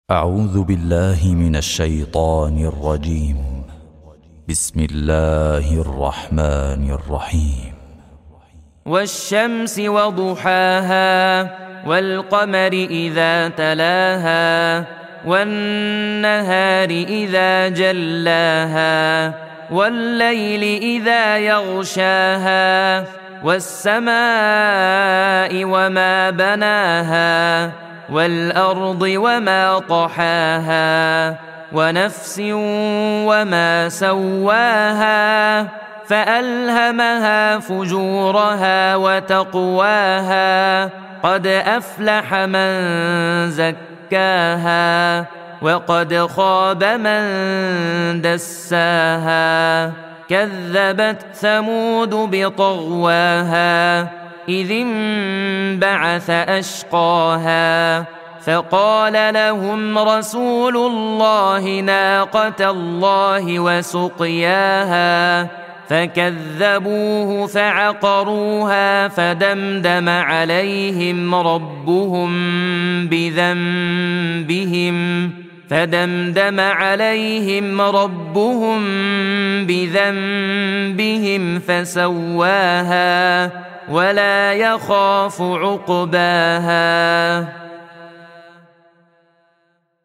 أعوذ بالله من الشيطان الرجيم. بسم الله الرحمن الرحيم. والشمس وضحاها والقمر إذا تلاها والنهار إذا جلاها والليل إذا يغشاها والسماء وما بناها والأرض وما طحاها ونفس وما سواها فألهمها فجورها وتقواها قد أفلح من زكاها وقد خاب من دساها كذبت ثمود بطغواها إذ انبعث أشقاها فقال لهم رسول الله ناقة الله وسقياها فكذبوه فعقروها فدمدم عليهم ربهم بذنبهم فسواها ولا يخاف عقباها.